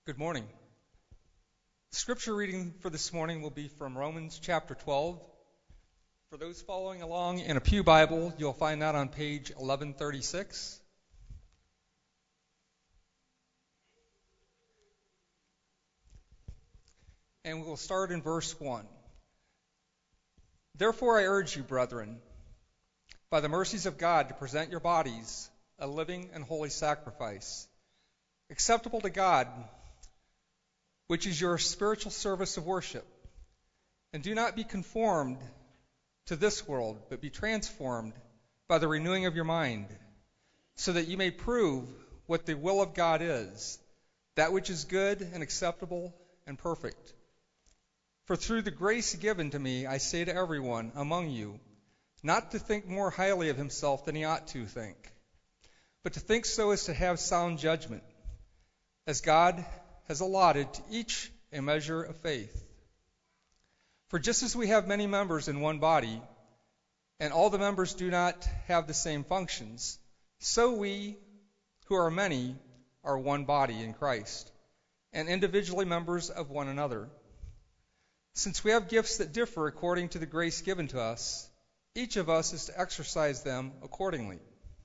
Good morning. Scripture reading for this morning will be from Romans chapter 12. For those following along in a pew Bible, you'll find that on page 1136. And we'll start in verse 1. Therefore I urge you, brethren, by the mercies of God, to present your bodies a living and holy sacrifice, acceptable to God, which is your spiritual service of worship. And do not be conformed to this world, but be transformed by the renewing of your mind, so that you may prove what the will of God is, that which is good and acceptable and perfect. For through the grace given to me, I say to everyone among you, not to think more highly of himself than he ought to think, but to think so as to have sound judgment, as God has allotted to each a measure of faith. For just as we have many members in one body, and all the members do not have the same functions, so we, who are many, are one body in Christ, and individually members of one another. Since we have gifts that differ according to the grace given to us, each of us is to exercise them accordingly.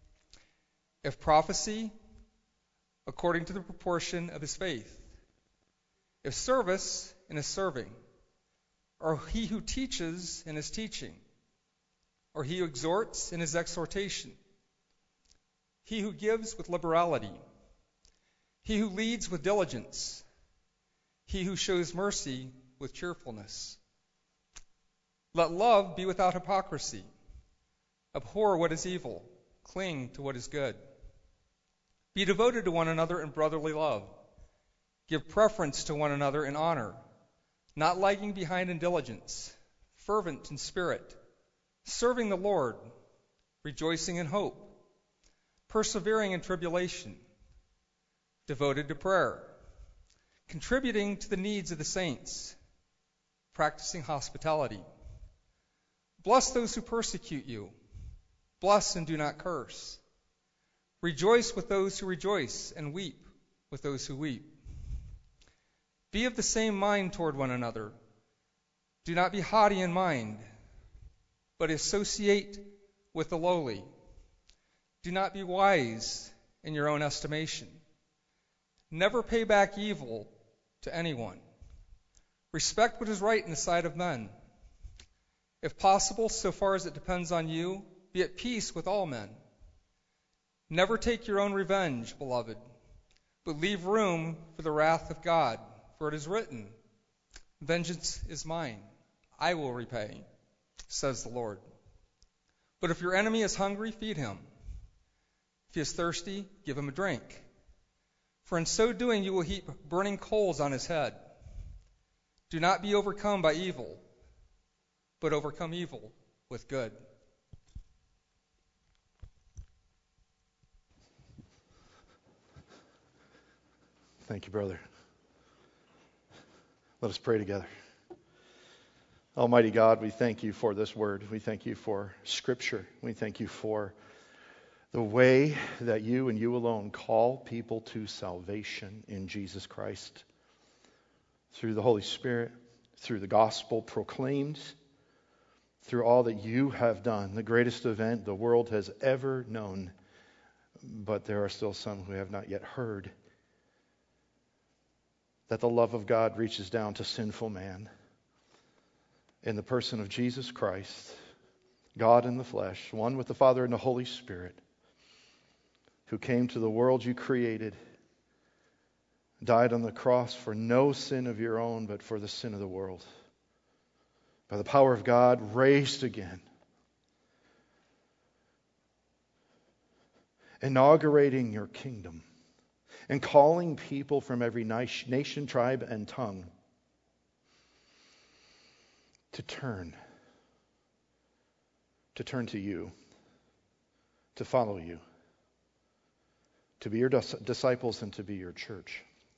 If prophecy, according to the proportion of his faith. If service, in his serving. Or he who teaches in his teaching. Or he who exhorts in his exhortation. He who gives with liberality. He who leads with diligence. He who shows mercy with cheerfulness. Let love be without hypocrisy. Abhor what is evil. Cling to what is good. Be devoted to one another in brotherly love. Give preference to one another in honor, not lagging behind in diligence, fervent in spirit, serving the Lord, rejoicing in hope, persevering in tribulation, devoted to prayer, contributing to the needs of the saints, practicing hospitality. Bless those who persecute you. Bless and do not curse. Rejoice with those who rejoice, and weep with those who weep. Be of the same mind toward one another. Do not be haughty in mind, but associate with the lowly. Do not be wise in your own estimation. Never pay back evil to anyone. Respect what is right in the sight of men. If possible, so far as it depends on you, be at peace with all men. Never take your own revenge, beloved, but leave room for the wrath of God. For it is written, vengeance is mine, I will repay, says the Lord. But if your enemy is hungry, feed him. If he is thirsty, give him a drink. For in so doing you will heap burning coals on his head. Do not be overcome by evil, but overcome evil with good. Thank you, brother. Let us pray together. Almighty God, we thank you for this word. We thank you for Scripture. We thank you for the way that you and you alone call people to salvation in Jesus Christ. Through the Holy Spirit, through the gospel proclaimed, through all that you have done, the greatest event the world has ever known. But there are still some who have not yet heard that the love of God reaches down to sinful man in the person of Jesus Christ, God in the flesh, one with the Father and the Holy Spirit, who came to the world you created, died on the cross for no sin of your own, but for the sin of the world. By the power of God, raised again, inaugurating your kingdom, and calling people from every nation, tribe, and tongue to turn to you, to follow you, to be your disciples and to be your church.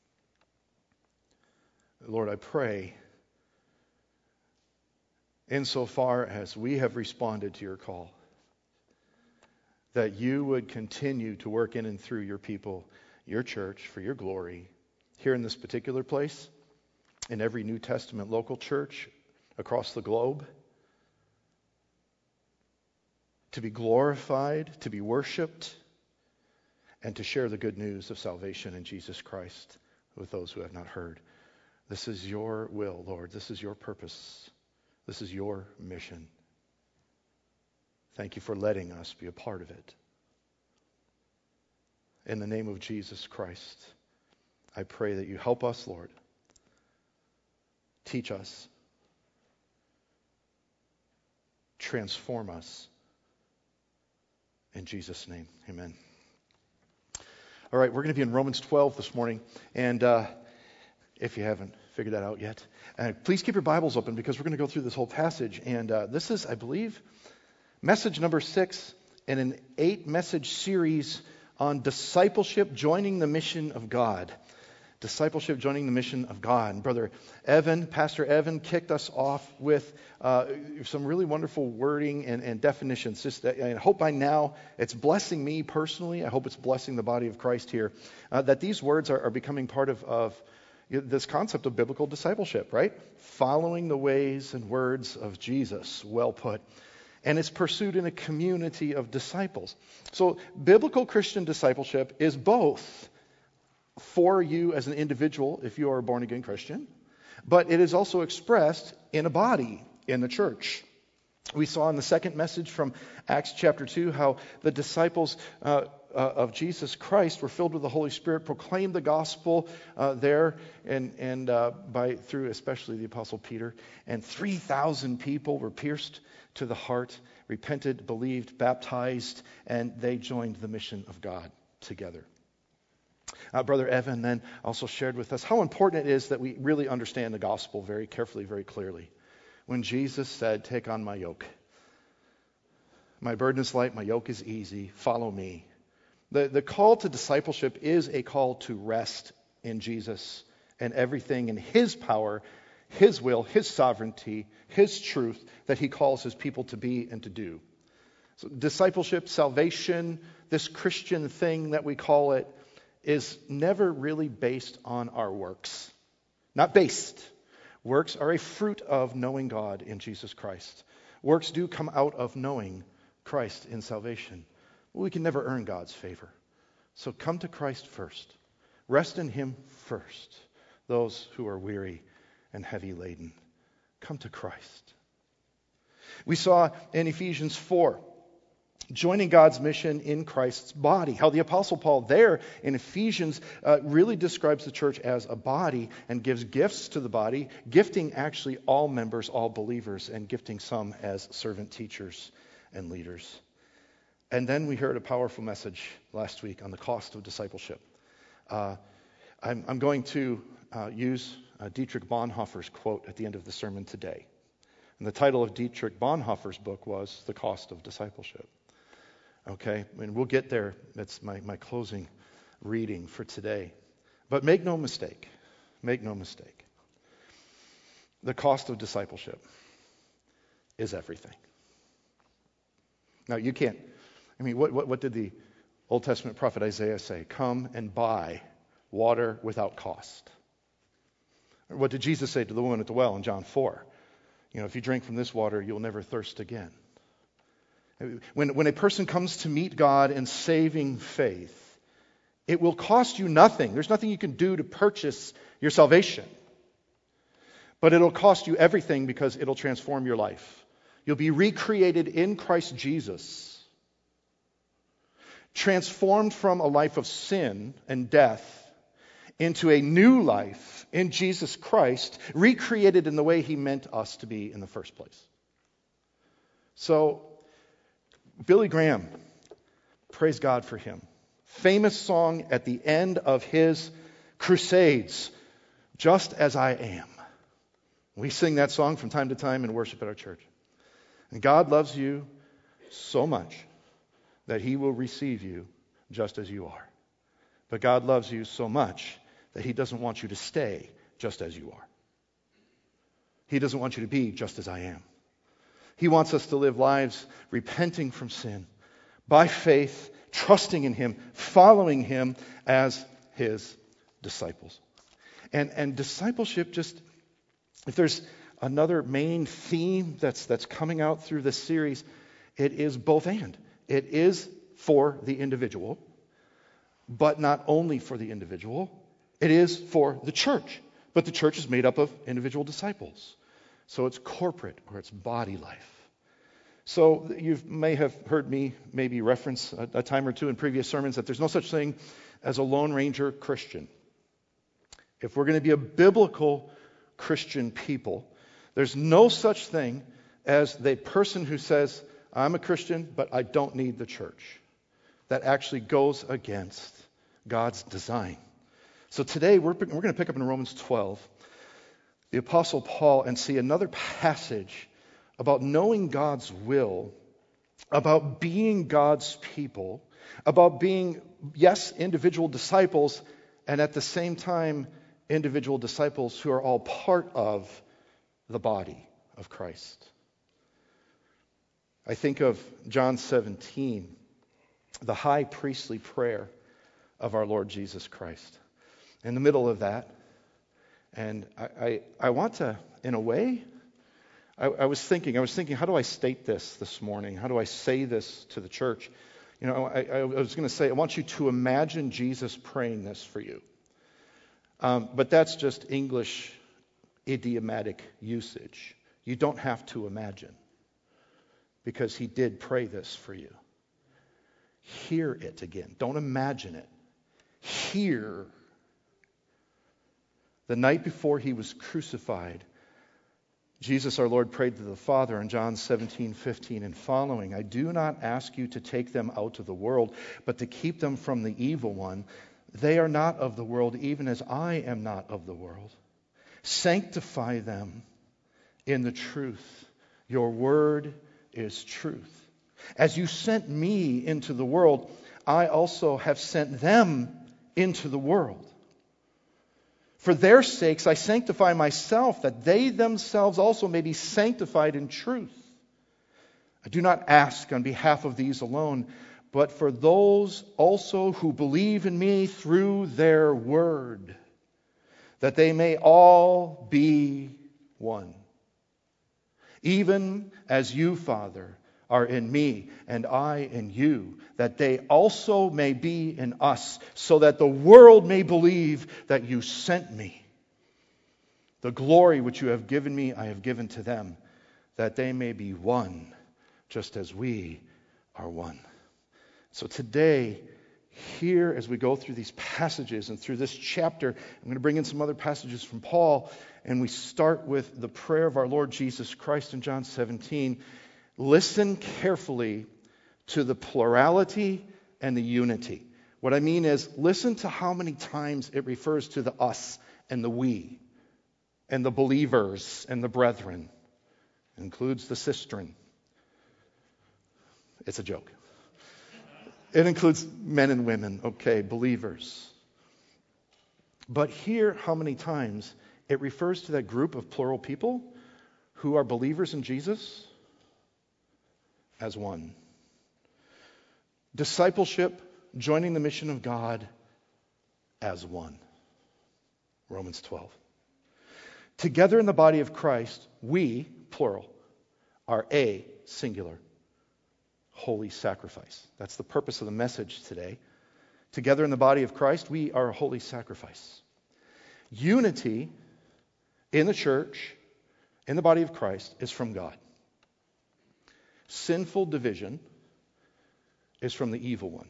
Lord, I pray, insofar as we have responded to your call, that you would continue to work in and through your people, your church, for your glory, here in this particular place, in every New Testament local church across the globe, to be glorified, to be worshiped, and to share the good news of salvation in Jesus Christ with those who have not heard. This is your will, Lord. This is your purpose. This is your mission. Thank you for letting us be a part of it. In the name of Jesus Christ, I pray that you help us, Lord. Teach us. Transform us. In Jesus' name, amen. All right, we're going to be in Romans 12 this morning. And if you haven't figured that out yet, please keep your Bibles open because we're going to go through this whole passage. And this is, I believe, message number 6 in an 8-message series on discipleship, joining the mission of God. Discipleship, joining the mission of God. And Brother Evan, Pastor Evan, kicked us off with some really wonderful wording and definitions. Just that, I hope by now it's blessing me personally. I hope it's blessing the body of Christ here. That these words are becoming part of this concept of biblical discipleship, right? Following the ways and words of Jesus. Well put. And it's pursued in a community of disciples. So biblical Christian discipleship is both for you as an individual if you are a born-again Christian, but it is also expressed in a body in the church. We saw in the second message from Acts chapter 2 how the disciples of Jesus Christ were filled with the Holy Spirit, proclaimed the gospel there, and through especially the Apostle Peter, and 3,000 people were pierced to the heart, repented, believed, baptized, and they joined the mission of God together. Brother Evan then also shared with us how important it is that we really understand the gospel very carefully, very clearly. When Jesus said, "Take on my yoke. My burden is light, my yoke is easy, follow me." The call to discipleship is a call to rest in Jesus and everything in His power, His will, His sovereignty, His truth that He calls His people to be and to do. So discipleship, salvation, this Christian thing that we call it, is never really based on our works. Not based. Works are a fruit of knowing God in Jesus Christ. Works do come out of knowing Christ in salvation. We can never earn God's favor. So come to Christ first. Rest in Him first. Those who are weary and heavy laden, come to Christ. We saw in Ephesians 4, joining God's mission in Christ's body. How the Apostle Paul there in Ephesians really describes the church as a body and gives gifts to the body, gifting actually all members, all believers, and gifting some as servant teachers and leaders. And then we heard a powerful message last week on the cost of discipleship. I'm going to use Dietrich Bonhoeffer's quote at the end of the sermon today. And the title of Dietrich Bonhoeffer's book was The Cost of Discipleship. Okay, and we'll get there. That's my closing reading for today. But make no mistake. The cost of discipleship is everything. Now you can't, what did the Old Testament prophet Isaiah say? Come and buy water without cost. Or what did Jesus say to the woman at the well in John 4? If you drink from this water, you'll never thirst again. When a person comes to meet God in saving faith, it will cost you nothing. There's nothing you can do to purchase your salvation. But it'll cost you everything because it'll transform your life. You'll be recreated in Christ Jesus, transformed from a life of sin and death into a new life in Jesus Christ, recreated in the way He meant us to be in the first place. So, Billy Graham, praise God for him. Famous song at the end of his crusades, Just As I Am. We sing that song from time to time in worship at our church. And God loves you so much that He will receive you just as you are. But God loves you so much that He doesn't want you to stay just as you are. He doesn't want you to be just as I am. He wants us to live lives repenting from sin, by faith, trusting in Him, following Him as His disciples. And discipleship, just, if there's another main theme that's coming out through this series, it is both and. It is for the individual, but not only for the individual. It is for the church, but the church is made up of individual disciples. So it's corporate, or it's body life. So you may have heard me maybe reference a time or two in previous sermons that there's no such thing as a Lone Ranger Christian. If we're going to be a biblical Christian people, there's no such thing as the person who says, I'm a Christian, but I don't need the church. That actually goes against God's design. So today we're going to pick up in Romans 12, the Apostle Paul, and see another passage about knowing God's will, about being God's people, about being, yes, individual disciples, and at the same time, individual disciples who are all part of the body of Christ. I think of John 17, the high priestly prayer of our Lord Jesus Christ. In the middle of that, and I want to, in a way, I was thinking, how do I state this morning? How do I say this to the church? You know, I was going to say, I want you to imagine Jesus praying this for you. But that's just English idiomatic usage. You don't have to imagine, because he did pray this for you. Hear it again. Don't imagine it. Hear. The night before he was crucified, Jesus our Lord prayed to the Father in John 17:15 and following, I do not ask you to take them out of the world, but to keep them from the evil one. They are not of the world, even as I am not of the world. Sanctify them in the truth. Your word is truth. As you sent me into the world, I also have sent them into the world. For their sakes I sanctify myself, that they themselves also may be sanctified in truth. I do not ask on behalf of these alone, but for those also who believe in me through their word, that they may all be one. Even as you, Father, are in me, and I in you, that they also may be in us, so that the world may believe that you sent me. The glory which you have given me, I have given to them, that they may be one, just as we are one. So today, here as we go through these passages and through this chapter, I'm going to bring in some other passages from Paul, and we start with the prayer of our Lord Jesus Christ in John 17. Listen carefully to the plurality and the unity. What I mean is, listen to how many times it refers to the us and the we and the believers and the brethren. It includes the sistren. It's a joke. It includes men and women, okay, believers. But hear how many times it refers to that group of plural people who are believers in Jesus as one. Discipleship, joining the mission of God as one. Romans 12. Together in the body of Christ, we, plural, are a singular holy sacrifice. That's the purpose of the message today. Together in the body of Christ, we are a holy sacrifice. Unity in the church, in the body of Christ, is from God. Sinful division is from the evil one.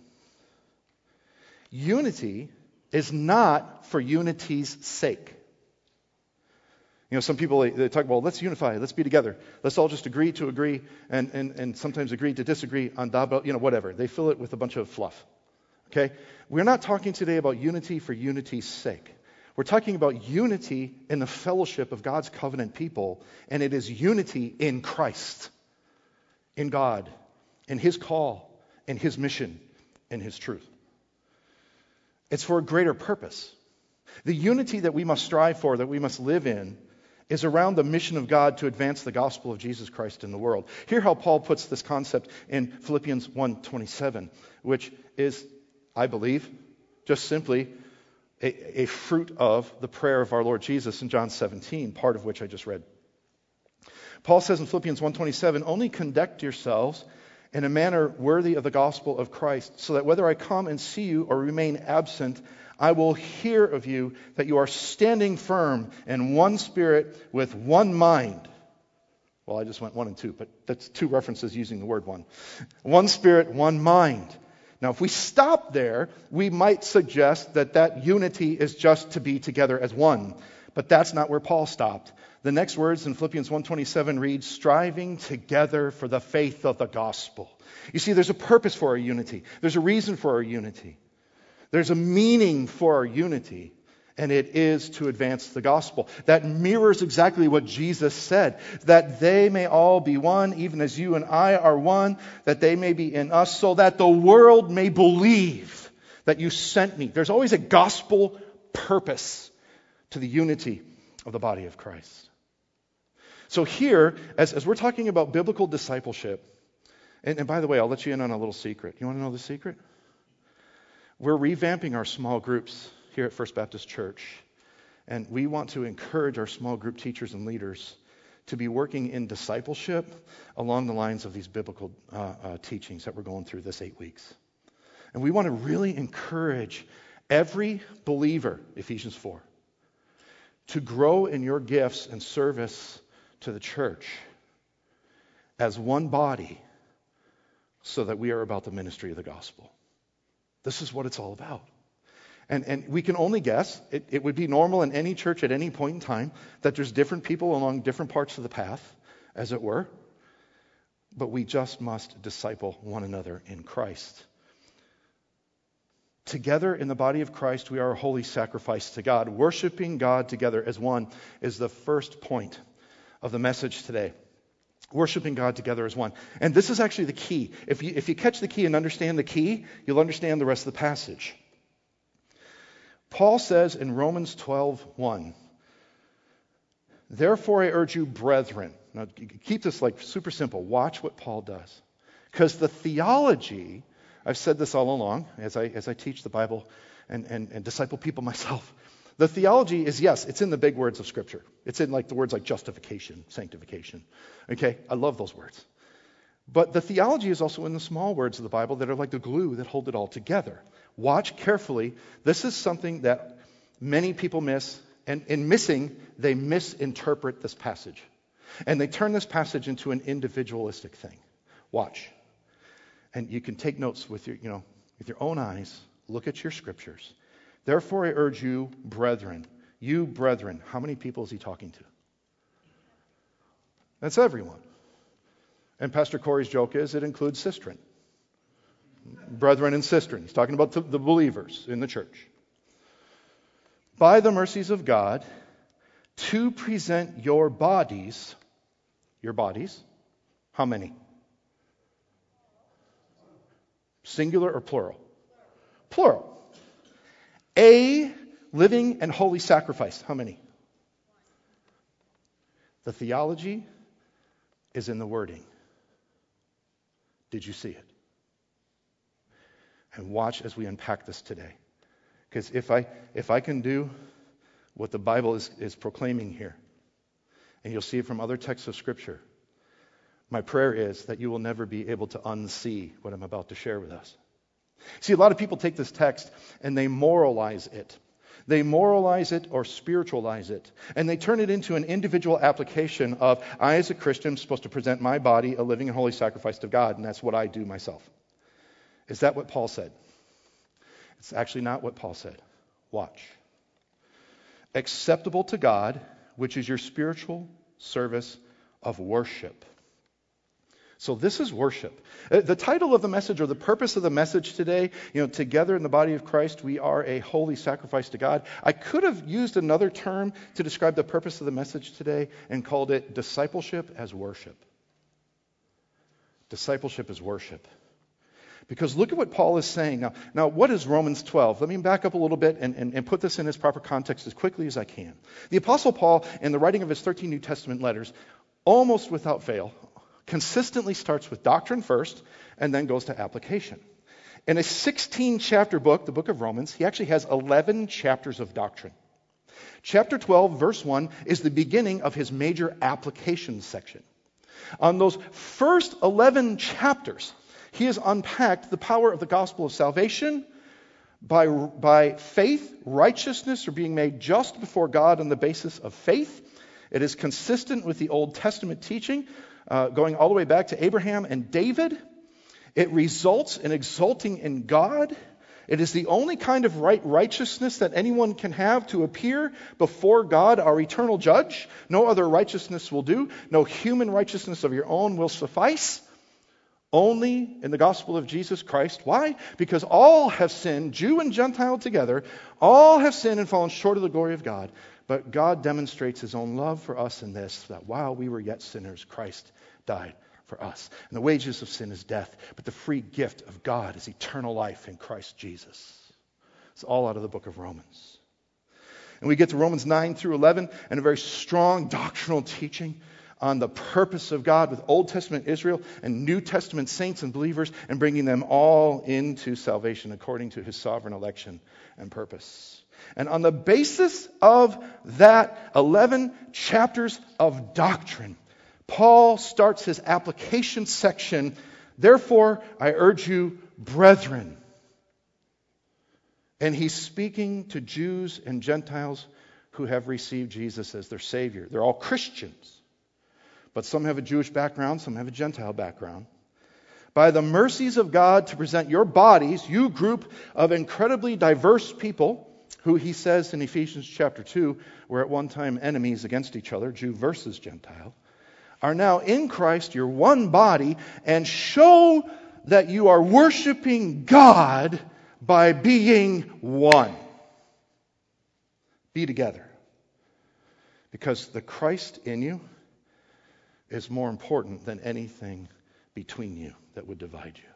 Unity is not for unity's sake. You know, some people, they talk about, let's unify, let's be together. Let's all just agree to agree and sometimes agree to disagree on whatever. They fill it with a bunch of fluff. Okay? We're not talking today about unity for unity's sake. We're talking about unity in the fellowship of God's covenant people, and it is unity in Christ, in God, in His call, in His mission, in His truth. It's for a greater purpose. The unity that we must strive for, that we must live in, is around the mission of God to advance the gospel of Jesus Christ in the world. Hear how Paul puts this concept in Philippians 1:27, which is, I believe, just simply a fruit of the prayer of our Lord Jesus in John 17, part of which I just read. Paul says in Philippians 1:27, only conduct yourselves in a manner worthy of the gospel of Christ, so that whether I come and see you or remain absent, I will hear of you that you are standing firm in one spirit with one mind. Well, I just went 1 and 2, but that's 2 references using the word one. One spirit, one mind. Now, if we stop there, we might suggest that unity is just to be together as one. But that's not where Paul stopped. The next words in Philippians 1:27 read, striving together for the faith of the gospel. You see, there's a purpose for our unity. There's a reason for our unity. There's a meaning for our unity, and it is to advance the gospel. That mirrors exactly what Jesus said, that they may all be one, even as you and I are one, that they may be in us, so that the world may believe that you sent me. There's always a gospel purpose to the unity of the body of Christ. So here, as we're talking about biblical discipleship, and by the way, I'll let you in on a little secret. You want to know the secret? We're revamping our small groups here at First Baptist Church, and we want to encourage our small group teachers and leaders to be working in discipleship along the lines of these biblical teachings that we're going through this 8 weeks. And we want to really encourage every believer, Ephesians 4, to grow in your gifts and service to the church as one body so that we are about the ministry of the gospel. This is what it's all about. And we can only guess, it would be normal in any church at any point in time that there's different people along different parts of the path, as it were. But we just must disciple one another in Christ. Together in the body of Christ, we are a holy sacrifice to God. Worshiping God together as one is the first point of the message today. Worshiping God together as one. And this is actually the key. If you catch the key and understand the key, you'll understand the rest of the passage. Paul says in Romans 12:1, therefore I urge you, brethren. Now keep this like super simple. Watch what Paul does. Because the theology, I've said this all along as I teach the Bible and disciple people myself. The theology is, yes, it's in the big words of Scripture. It's in like the words like justification, sanctification. Okay, I love those words. But the theology is also in the small words of the Bible that are like the glue that hold it all together. Watch carefully. This is something that many people miss. And in missing, they misinterpret this passage. And they turn this passage into an individualistic thing. Watch. And you can take notes with your own eyes. Look at your scriptures. Therefore I urge you, brethren. You, brethren. How many people is he talking to? That's everyone. And Pastor Corey's joke is it includes sistren. Brethren and sistren. He's talking about the believers in the church. By the mercies of God, to present your bodies. How many? Singular or plural? Plural. A living and holy sacrifice. How many? The theology is in the wording. Did you see it? And watch as we unpack this today. Because if I can do what the Bible is proclaiming here, and you'll see it from other texts of Scripture, my prayer is that you will never be able to unsee what I'm about to share with us. See, a lot of people take this text and they moralize it. They moralize it or spiritualize it. And they turn it into an individual application of, I as a Christian am supposed to present my body a living and holy sacrifice to God, and that's what I do myself. Is that what Paul said? It's actually not what Paul said. Watch. Acceptable to God, which is your spiritual service of worship. So this is worship. The title of the message, or the purpose of the message today, together in the body of Christ, we are a holy sacrifice to God. I could have used another term to describe the purpose of the message today and called it discipleship as worship. Discipleship as worship. Because look at what Paul is saying. Now, what is Romans 12? Let me back up a little bit and put this in its proper context as quickly as I can. The Apostle Paul, in the writing of his 13 New Testament letters, almost without fail, consistently starts with doctrine first and then goes to application. In a 16-chapter book, the book of Romans, he actually has 11 chapters of doctrine. Chapter 12, verse 1, is the beginning of his major application section. On those first 11 chapters, he has unpacked the power of the gospel of salvation by faith, righteousness, or being made just before God on the basis of faith. It is consistent with the Old Testament teaching, going all the way back to Abraham and David. It results in exulting in God. It is the only kind of righteousness that anyone can have to appear before God, our eternal judge. No other righteousness will do. No human righteousness of your own will suffice. Only in the gospel of Jesus Christ. Why? Because all have sinned, Jew and Gentile together, all have sinned and fallen short of the glory of God. But God demonstrates his own love for us in this, that while we were yet sinners, Christ died for us. And the wages of sin is death, but the free gift of God is eternal life in Christ Jesus. It's all out of the book of Romans. And we get to Romans 9 through 11, and a very strong doctrinal teaching on the purpose of God with Old Testament Israel and New Testament saints and believers, and bringing them all into salvation according to his sovereign election and purpose. And on the basis of that 11 chapters of doctrine, Paul starts his application section. Therefore, I urge you, brethren. And he's speaking to Jews and Gentiles who have received Jesus as their Savior. They're all Christians. But some have a Jewish background, some have a Gentile background. By the mercies of God, to present your bodies, you group of incredibly diverse people, who he says in Ephesians chapter 2, were at one time enemies against each other, Jew versus Gentile, are now in Christ, your one body, and show that you are worshiping God by being one. Be together. Because the Christ in you is more important than anything between you that would divide you.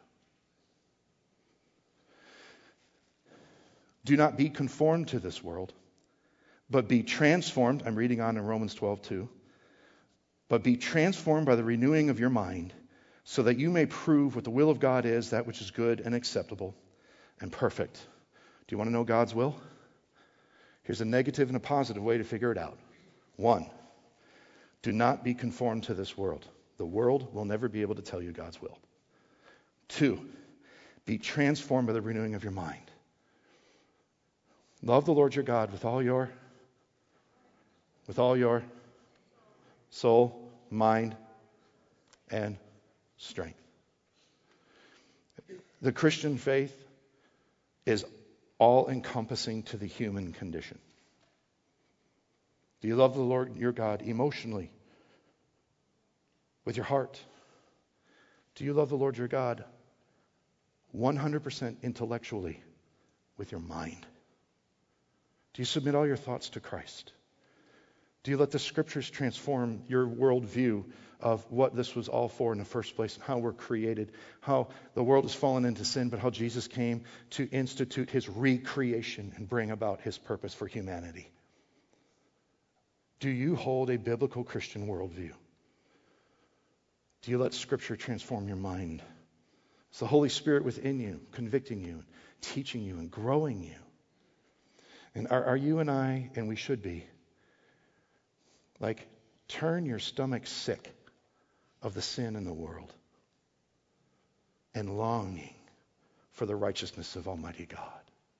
Do not be conformed to this world, but be transformed. I'm reading on in Romans 12:2. But be transformed by the renewing of your mind, so that you may prove what the will of God is, that which is good and acceptable and perfect. Do you want to know God's will? Here's a negative and a positive way to figure it out. 1, do not be conformed to this world. The world will never be able to tell you God's will. 2, be transformed by the renewing of your mind. Love the Lord your God with all your soul, mind, and strength. The Christian faith is all-encompassing to the human condition. Do you love the Lord your God emotionally, with your heart? Do you love the Lord your God 100% intellectually, with your mind? Do you submit all your thoughts to Christ? Do you let the Scriptures transform your worldview of what this was all for in the first place, and how we're created, how the world has fallen into sin, but how Jesus came to institute his recreation and bring about his purpose for humanity? Do you hold a biblical Christian worldview? Do you let Scripture transform your mind? It's the Holy Spirit within you, convicting you, teaching you, and growing you. And are you and I, and we should be, like, turn your stomach sick of the sin in the world and longing for the righteousness of Almighty God.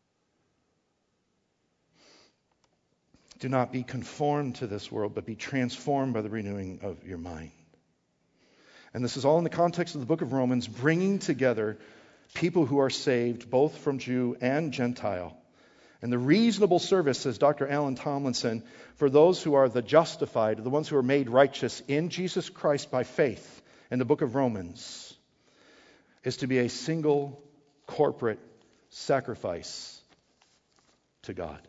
Do not be conformed to this world, but be transformed by the renewing of your mind. And this is all in the context of the book of Romans, bringing together people who are saved, both from Jew and Gentile. And the reasonable service, says Dr. Alan Tomlinson, for those who are the justified, the ones who are made righteous in Jesus Christ by faith in the book of Romans, is to be a single corporate sacrifice to God.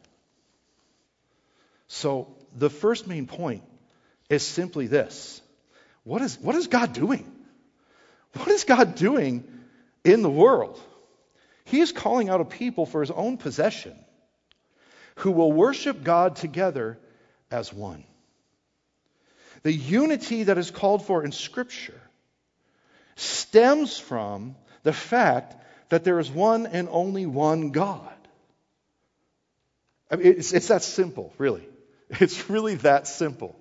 So the first main point is simply this. What is God doing? What is God doing in the world? He is calling out a people for his own possession who will worship God together as one. The unity that is called for in Scripture stems from the fact that there is one and only one God. I mean, it's that simple, really. It's really that simple.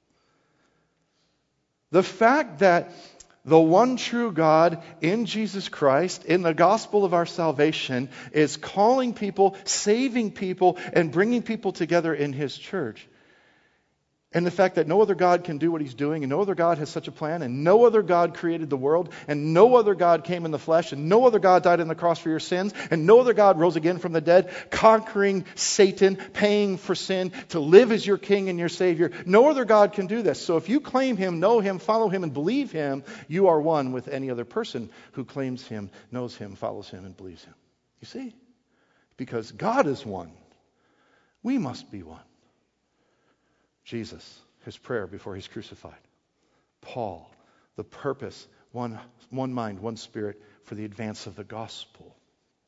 The fact that the one true God in Jesus Christ, in the gospel of our salvation, is calling people, saving people, and bringing people together in His church. And the fact that no other God can do what He's doing, and no other God has such a plan, and no other God created the world, and no other God came in the flesh, and no other God died on the cross for your sins, and no other God rose again from the dead, conquering Satan, paying for sin, to live as your King and your Savior. No other God can do this. So if you claim Him, know Him, follow Him, and believe Him, you are one with any other person who claims Him, knows Him, follows Him, and believes Him. You see? Because God is one. We must be one. Jesus, His prayer before He's crucified. Paul, the purpose, one mind, one spirit for the advance of the gospel.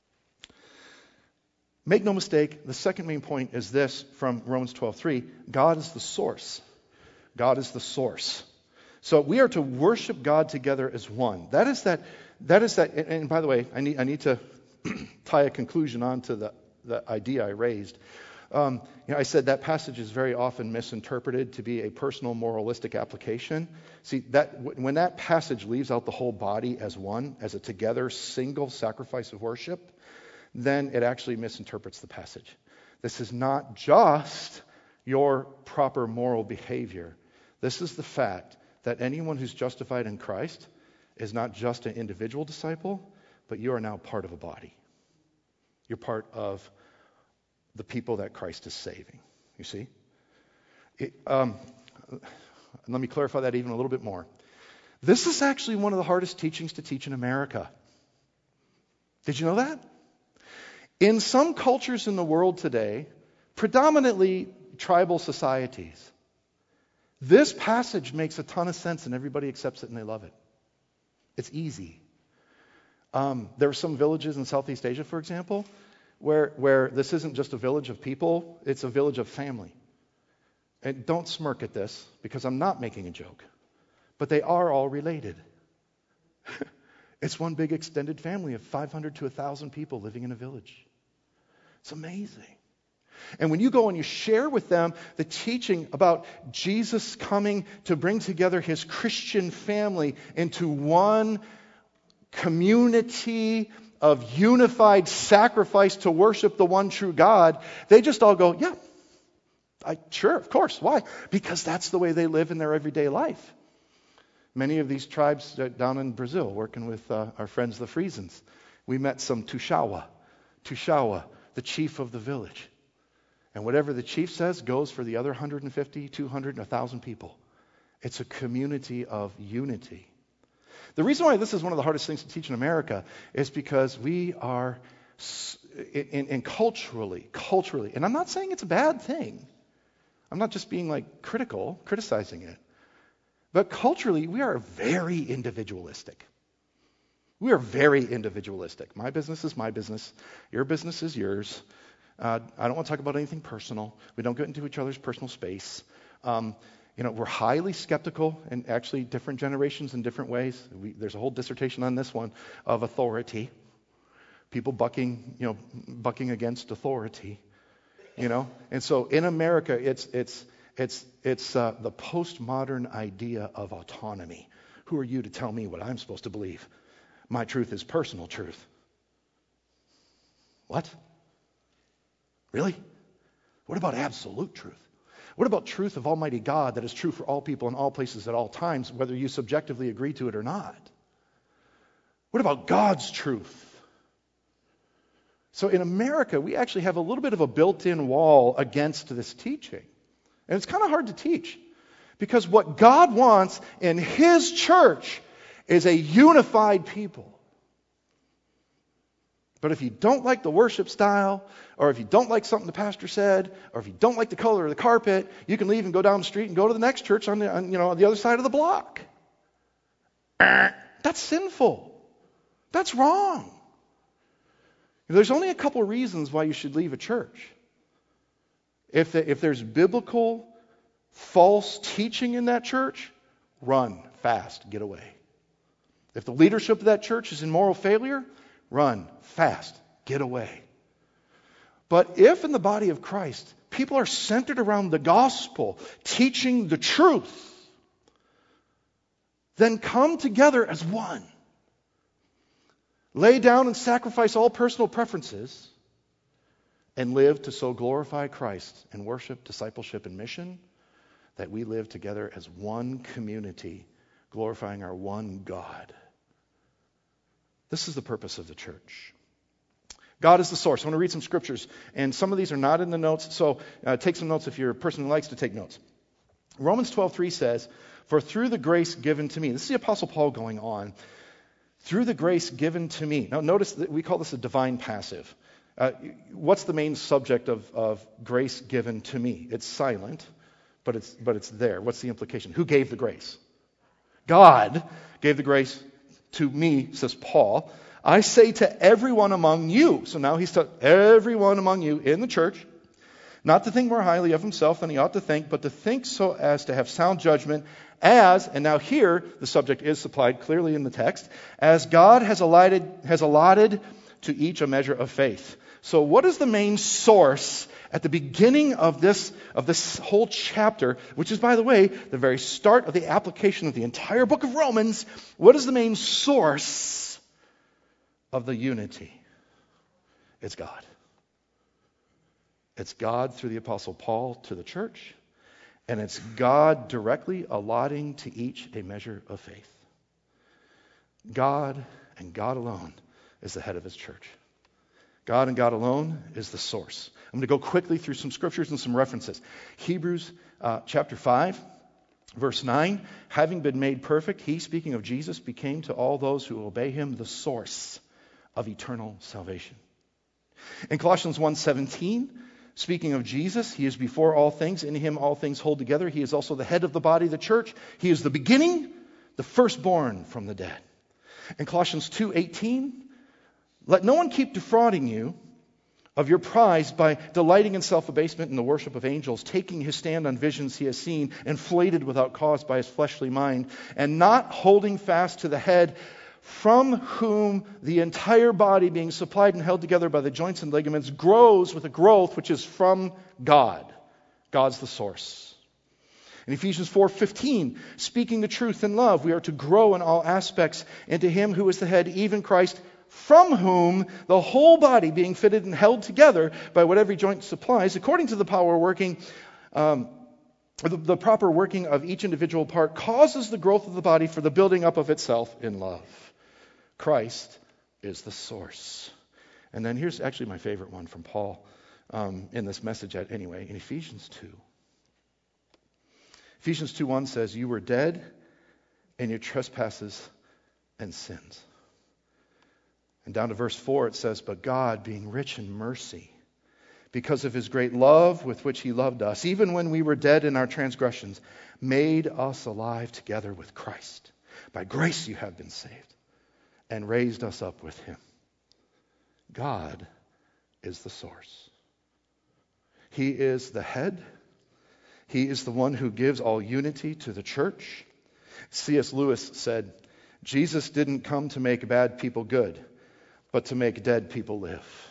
Make no mistake, the second main point is this from Romans 12:3. God is the source. God is the source. So we are to worship God together as one. That is that. And by the way, I need to tie a conclusion on to the idea I raised. I said that passage is very often misinterpreted to be a personal moralistic application. See, that when that passage leaves out the whole body as one, as a together single sacrifice of worship, then it actually misinterprets the passage. This is not just your proper moral behavior. This is the fact that anyone who's justified in Christ is not just an individual disciple, but you are now part of a body. You're part of the people that Christ is saving. You see? Let me clarify that even a little bit more. This is actually one of the hardest teachings to teach in America. Did you know that? In some cultures in the world today, predominantly tribal societies, this passage makes a ton of sense and everybody accepts it and they love it. It's easy. There are some villages in Southeast Asia, for example, where this isn't just a village of people, it's a village of family. And don't smirk at this, because I'm not making a joke. But they are all related. It's one big extended family of 500 to 1,000 people living in a village. It's amazing. And when you go and you share with them the teaching about Jesus coming to bring together His Christian family into one community of unified sacrifice to worship the one true God, they just all go, yeah, sure, of course. Why? Because that's the way they live in their everyday life. Many of these tribes down in Brazil, working with our friends the Friesens, we met some Tuxaua, the chief of the village. And whatever the chief says goes for the other 150, 200, 1,000 people. It's a community of unity. The reason why this is one of the hardest things to teach in America is because we are, in culturally, and I'm not saying it's a bad thing. I'm not just being criticizing it. But culturally, we are very individualistic. We are very individualistic. My business is my business. Your business is yours. I don't want to talk about anything personal. We don't get into each other's personal space. We're highly skeptical, and actually different generations in different ways. There's a whole dissertation on this one of authority. People bucking against authority. And so in America, it's the postmodern idea of autonomy. Who are you to tell me what I'm supposed to believe? My truth is personal truth. What? Really? What about absolute truth? What about truth of Almighty God that is true for all people in all places at all times, whether you subjectively agree to it or not? What about God's truth? So in America, we actually have a little bit of a built-in wall against this teaching. And it's kind of hard to teach. Because what God wants in His church is a unified people. But if you don't like the worship style, or if you don't like something the pastor said, or if you don't like the color of the carpet, you can leave and go down the street and go to the next church on the other side of the block. That's sinful. That's wrong. There's only a couple of reasons why you should leave a church. If there's biblical false teaching in that church, run fast, get away. If the leadership of that church is in moral failure, run, fast, get away. But if in the body of Christ, people are centered around the gospel, teaching the truth, then come together as one. Lay down and sacrifice all personal preferences and live to so glorify Christ in worship, discipleship, and mission that we live together as one community, glorifying our one God. This is the purpose of the church. God is the source. I want to read some scriptures, and some of these are not in the notes, so take some notes if you're a person who likes to take notes. Romans 12:3 says, "For through the grace given to me," this is the Apostle Paul going on, "through the grace given to me." Now notice that we call this a divine passive. What's the main subject of grace given to me? It's silent, but it's there. What's the implication? Who gave the grace? God gave the grace to me, says Paul. "I say to everyone among you," so now he's to everyone among you in the church, "not to think more highly of himself than he ought to think, but to think so as to have sound judgment, as," and now here the subject is supplied clearly in the text, "as God has allotted to each a measure of faith." So what is the main source at the beginning of this whole chapter, which is, by the way, the very start of the application of the entire book of Romans? What is the main source of the unity? It's God. It's God through the Apostle Paul to the church, and it's God directly allotting to each a measure of faith. God and God alone is the head of his church. God and God alone is the source. I'm going to go quickly through some scriptures and some references. Hebrews chapter 5, verse 9, "Having been made perfect, he," speaking of Jesus, "became to all those who obey him the source of eternal salvation." In Colossians 1:17, speaking of Jesus, "He is before all things, in him all things hold together. He is also the head of the body, the church. He is the beginning, the firstborn from the dead." In Colossians 2:18, "Let no one keep defrauding you of your prize by delighting in self-abasement and the worship of angels, taking his stand on visions he has seen, inflated without cause by his fleshly mind, and not holding fast to the head, from whom the entire body, being supplied and held together by the joints and ligaments, grows with a growth which is from God." God's the source. In Ephesians 4:15, "Speaking the truth in love, we are to grow in all aspects into him who is the head, even Christ, from whom the whole body, being fitted and held together by what every joint supplies, according to the power working, the proper working of each individual part, causes the growth of the body for the building up of itself in love." Christ is the source. And then here's actually my favorite one from Paul in this message anyway, in Ephesians 2. Ephesians 2:1 says, "You were dead in your trespasses and sins." And down to verse 4 it says, "But God, being rich in mercy, because of his great love with which he loved us, even when we were dead in our transgressions, made us alive together with Christ. By grace you have been saved, and raised us up with him." God is the source. He is the head. He is the one who gives all unity to the church. C.S. Lewis said, "Jesus didn't come to make bad people good, but to make dead people live."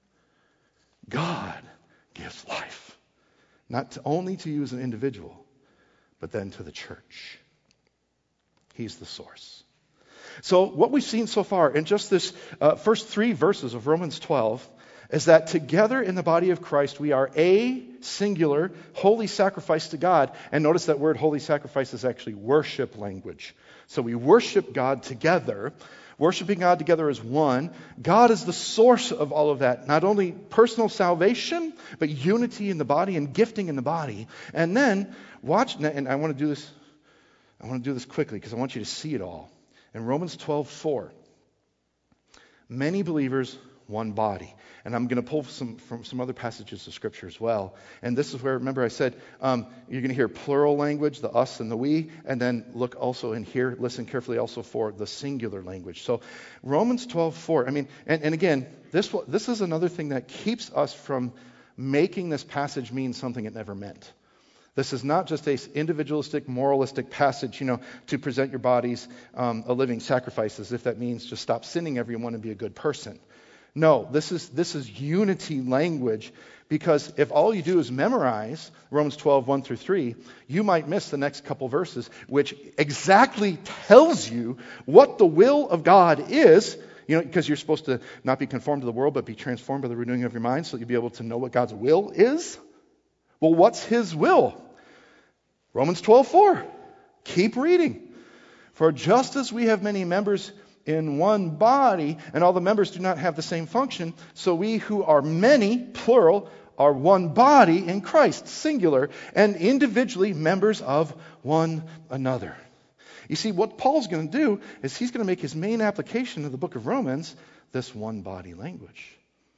God gives life, not only to you as an individual, but then to the church. He's the source. So what we've seen so far in just this first 3 verses of Romans 12 is that together in the body of Christ we are a singular holy sacrifice to God. And notice that word holy sacrifice is actually worship language. So we worship God together. Worshiping God together as one. God is the source of all of that. Not only personal salvation, but unity in the body and gifting in the body. And then watch, and I want to do this quickly because I want you to see it all. In Romans 12:4, many believers, one body. And I'm going to pull from some other passages of Scripture as well. And this is where, remember I said, you're going to hear plural language, the us and the we, and then look also in here, listen carefully also for the singular language. So Romans 12:4, I mean, and again, this is another thing that keeps us from making this passage mean something it never meant. This is not just a individualistic, moralistic passage, to present your bodies a living sacrifice, as if that means just stop sinning, everyone, and be a good person. No, this is unity language, because if all you do is memorize Romans 12, 1 through 3, you might miss the next couple verses, which exactly tells you what the will of God is, because you're supposed to not be conformed to the world, but be transformed by the renewing of your mind, so that you'll be able to know what God's will is. Well, what's his will? Romans 12:4. Keep reading. For just as we have many members in one body, and all the members do not have the same function, so we who are many, plural, are one body in Christ, singular, and individually members of one another. You see, what Paul's going to do is he's going to make his main application of the book of Romans this one body language.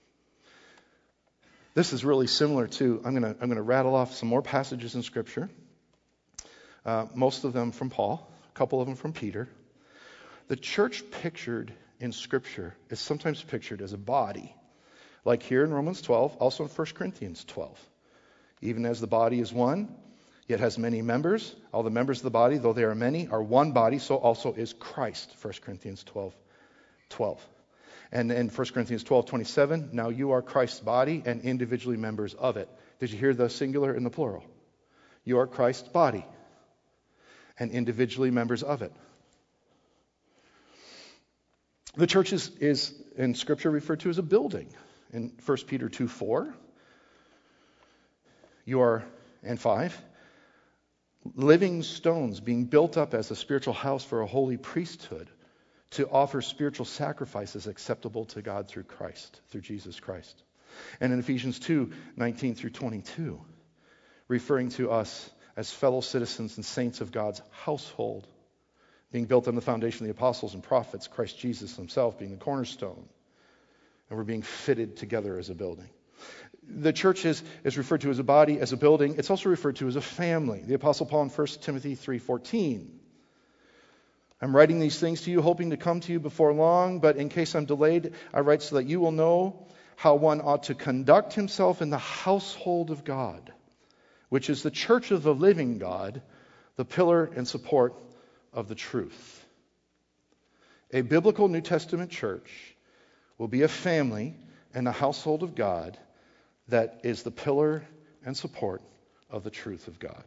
This is really similar to, I'm going to rattle off some more passages in Scripture. Most of them from Paul, a couple of them from Peter. The church pictured in Scripture is sometimes pictured as a body, like here in Romans 12, also in 1 Corinthians 12. Even as the body is one, yet has many members, all the members of the body, though they are many, are one body, so also is Christ, 1 Corinthians 12:12. And in 1 Corinthians 12:27, now you are Christ's body and individually members of it. Did you hear the singular and the plural? You are Christ's body and individually members of it. The church is in Scripture referred to as a building. In 1 Peter 2:4, you are, and 5, living stones being built up as a spiritual house for a holy priesthood to offer spiritual sacrifices acceptable to God through Christ, through Jesus Christ. And in Ephesians 2:19 through 22, referring to us as fellow citizens and saints of God's household, being built on the foundation of the apostles and prophets, Christ Jesus himself being the cornerstone. And we're being fitted together as a building. The church is referred to as a body, as a building. It's also referred to as a family. The Apostle Paul in 1 Timothy 3:14. I'm writing these things to you, hoping to come to you before long, but in case I'm delayed, I write so that you will know how one ought to conduct himself in the household of God, which is the church of the living God, the pillar and support of the truth. A biblical New Testament church will be a family and a household of God that is the pillar and support of the truth of God.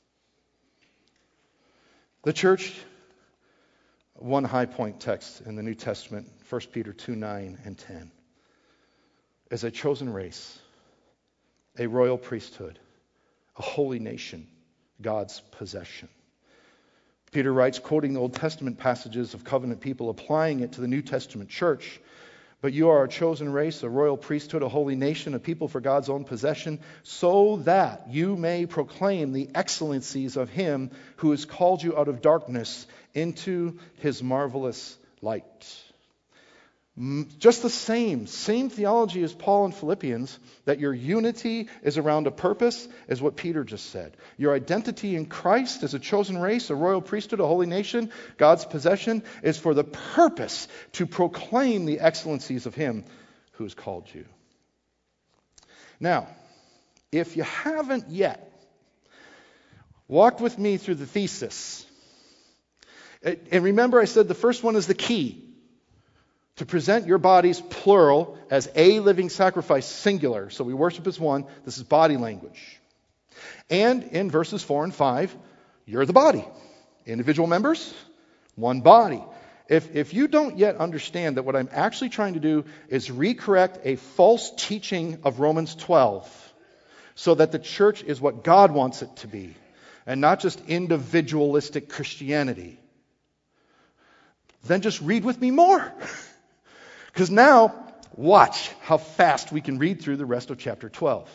The church, one high point text in the New Testament, 1 Peter 2:9 and 10, is a chosen race, a royal priesthood, a holy nation, God's possession. Peter writes, quoting the Old Testament passages of covenant people, applying it to the New Testament church. But you are a chosen race, a royal priesthood, a holy nation, a people for God's own possession, so that you may proclaim the excellencies of him who has called you out of darkness into his marvelous light. Just the same theology as Paul in Philippians, that your unity is around a purpose, is what Peter just said. Your identity in Christ as a chosen race, a royal priesthood, a holy nation, God's possession, is for the purpose to proclaim the excellencies of him who has called you. Now, if you haven't yet walked with me through the thesis, and remember I said the first one is the key. To present your bodies, plural, as a living sacrifice, singular. So we worship as one. This is body language. And in verses 4 and 5, you're the body. Individual members, one body. If you don't yet understand that what I'm actually trying to do is recorrect a false teaching of Romans 12, so that the church is what God wants it to be, and not just individualistic Christianity, then just read with me more. Because now, watch how fast we can read through the rest of chapter 12.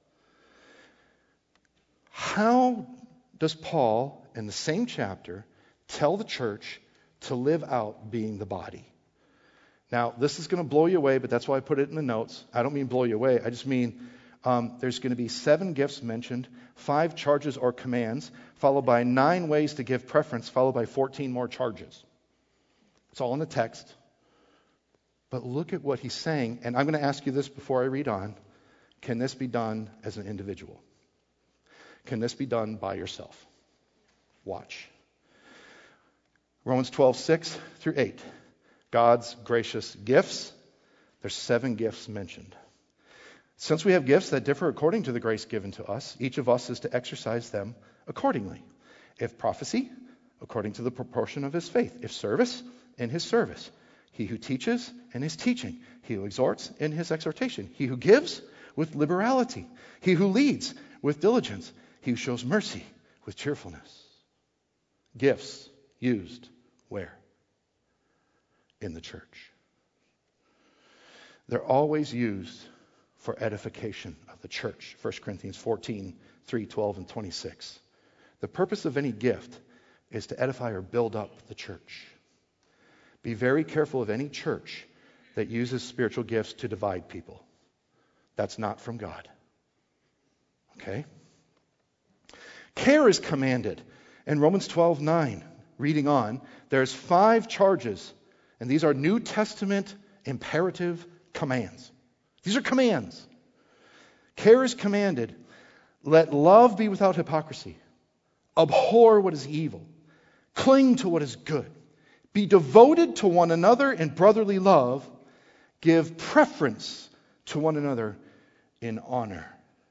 How does Paul, in the same chapter, tell the church to live out being the body? Now, this is going to blow you away, but that's why I put it in the notes. I don't mean blow you away. I just mean there's going to be 7 gifts mentioned, 5 charges or commands, followed by 9 ways to give preference, followed by 14 more charges. It's all in the text. But look at what he's saying, and I'm going to ask you this before I read on. Can this be done as an individual? Can this be done by yourself? Watch. Romans 12:6 through 8. God's gracious gifts. There's 7 gifts mentioned. Since we have gifts that differ according to the grace given to us, each of us is to exercise them accordingly. If prophecy, according to the proportion of his faith. If service, in his service. He who teaches, in his teaching. He who exhorts, in his exhortation. He who gives, with liberality. He who leads, with diligence. He who shows mercy, with cheerfulness. Gifts used where? In the church. They're always used for edification of the church. 1 Corinthians 14, 3, 12, and 26. The purpose of any gift is to edify or build up the church. Be very careful of any church that uses spiritual gifts to divide people. That's not from God. Okay? Care is commanded. In Romans 12:9, reading on, there's 5 charges, and these are New Testament imperative commands. These are commands. Care is commanded. Let love be without hypocrisy. Abhor what is evil. Cling to what is good. Be devoted to one another in brotherly love. Give preference to one another in honor.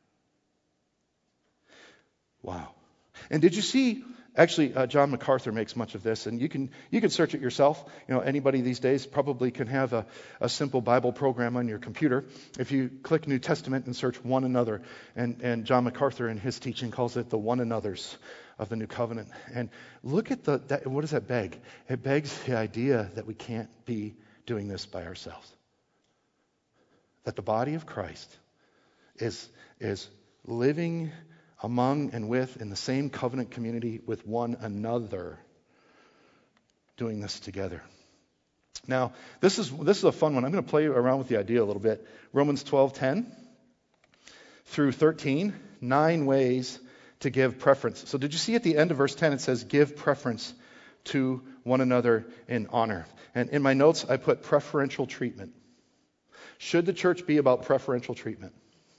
Wow. And did you see, actually, John MacArthur makes much of this, and you can search it yourself. You know, anybody these days probably can have a simple Bible program on your computer. If you click New Testament and search one another, and John MacArthur in his teaching calls it the one another's of the New Covenant. And look at what does that beg? It begs the idea that we can't be doing this by ourselves. That the body of Christ is living among and with in the same covenant community with one another, doing this together. Now, this is a fun one. I'm going to play around with the idea a little bit. Romans 12:10 through 13, 9 ways to give preference. So did you see at the end of verse 10 it says, give preference to one another in honor. And in my notes I put preferential treatment. Should the church be about preferential treatment?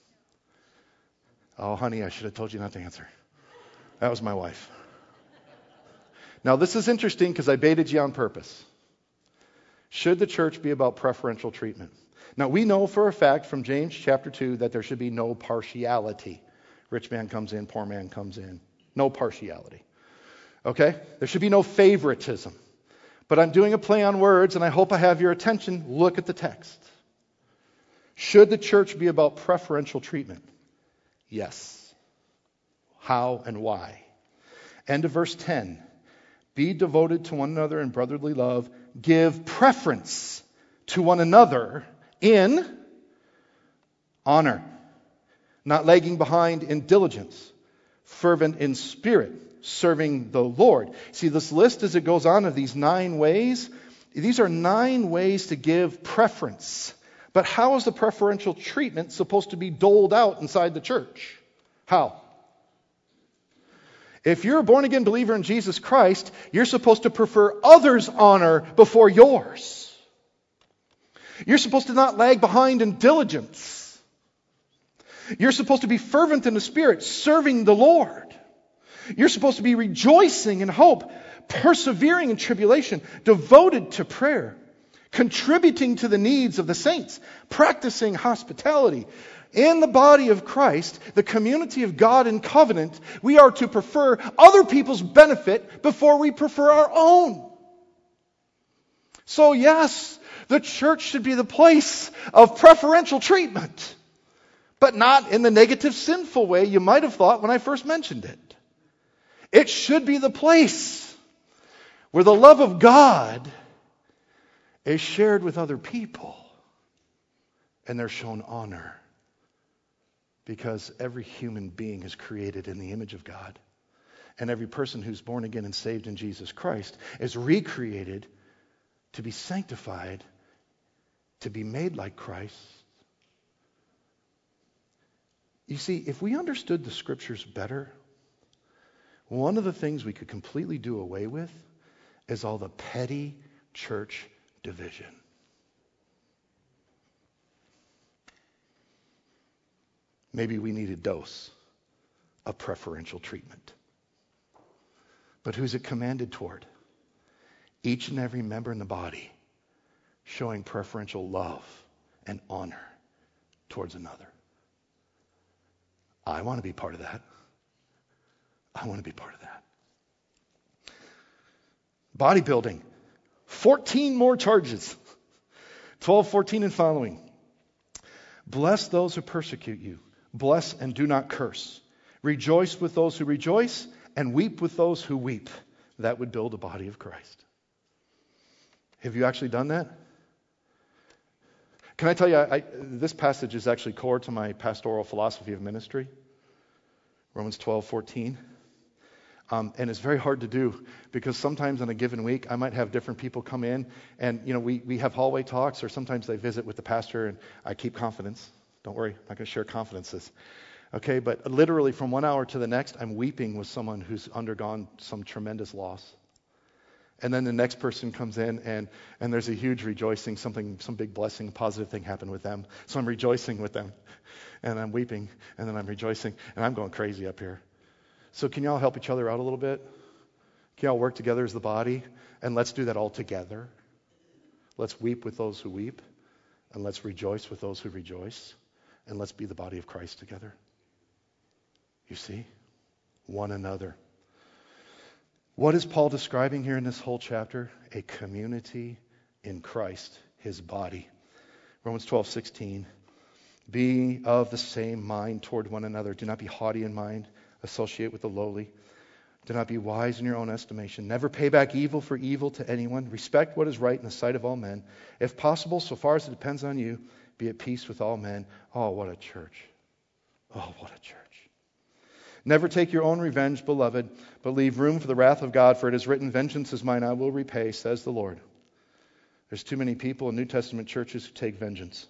Oh, honey, I should have told you not to answer. That was my wife. Now, this is interesting because I baited you on purpose. Should the church be about preferential treatment? Now, we know for a fact from James chapter 2 that there should be no partiality. Rich man comes in, poor man comes in. No partiality. Okay? There should be no favoritism. But I'm doing a play on words, and I hope I have your attention. Look at the text. Should the church be about preferential treatment? Yes. How and why? End of verse 10. Be devoted to one another in brotherly love. Give preference to one another in honor. Not lagging behind in diligence. Fervent in spirit. Serving the Lord. See, this list as it goes on of these 9 ways, these are 9 ways to give preference. But how is the preferential treatment supposed to be doled out inside the church? How? If you're a born-again believer in Jesus Christ, you're supposed to prefer others' honor before yours. You're supposed to not lag behind in diligence. You're supposed to be fervent in the Spirit, serving the Lord. You're supposed to be rejoicing in hope, persevering in tribulation, devoted to prayer, contributing to the needs of the saints, practicing hospitality. In the body of Christ, the community of God in covenant, we are to prefer other people's benefit before we prefer our own. So yes, the church should be the place of preferential treatment, but not in the negative, sinful way you might have thought when I first mentioned it. It should be the place where the love of God is shared with other people and they're shown honor. Because every human being is created in the image of God. And every person who's born again and saved in Jesus Christ is recreated to be sanctified, to be made like Christ. You see, if we understood the Scriptures better, one of the things we could completely do away with is all the petty church division. Maybe we need a dose of preferential treatment. But who's it commanded toward? Each and every member in the body showing preferential love and honor towards another. I want to be part of that. I want to be part of that. Bodybuilding. 14 more charges. 12, 14, and following. Bless those who persecute you. Bless and do not curse. Rejoice with those who rejoice, and weep with those who weep. That would build a body of Christ. Have you actually done that? Can I tell you, this passage is actually core to my pastoral philosophy of ministry. Romans 12, 14. And it's very hard to do because sometimes in a given week, I might have different people come in and, we have hallway talks, or sometimes they visit with the pastor and I keep confidence. Don't worry, I'm not going to share confidences. Okay, but literally from 1 hour to the next, I'm weeping with someone who's undergone some tremendous loss. And then the next person comes in and there's a huge rejoicing, some big blessing, positive thing happened with them. So I'm rejoicing with them. And I'm weeping, and then I'm rejoicing, and I'm going crazy up here. So can y'all help each other out a little bit? Can y'all work together as the body? And let's do that all together. Let's weep with those who weep, and let's rejoice with those who rejoice, and let's be the body of Christ together. You see? One another. What is Paul describing here in this whole chapter? A community in Christ, his body. Romans 12:16. Be of the same mind toward one another. Do not be haughty in mind. Associate with the lowly. Do not be wise in your own estimation. Never pay back evil for evil to anyone. Respect what is right in the sight of all men. If possible, so far as it depends on you, be at peace with all men. Oh, what a church. Oh, what a church. Never take your own revenge, beloved, but leave room for the wrath of God, for it is written, vengeance is mine, I will repay, says the Lord. There's too many people in New Testament churches who take vengeance.